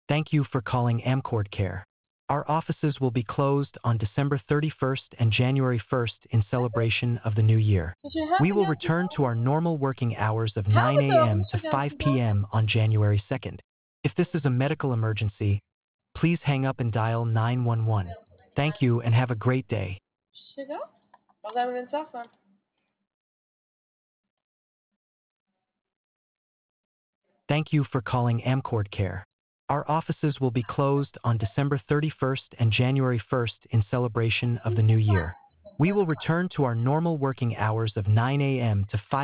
Thank you for calling Amcord Care. Our offices will be closed on December 31st and January 1st in celebration of the new year. We will return to our normal working hours of 9 a.m. to 5 p.m. on January 2nd. If this is a medical emergency, please hang up and dial 911. Thank you and have a great day. Chega? Mandar uma mensagem. Thank you for calling Amcord Care. Our offices will be closed on December 31st and January 1st in celebration of the new year. We will return to our normal working hours of 9 a.m. to 5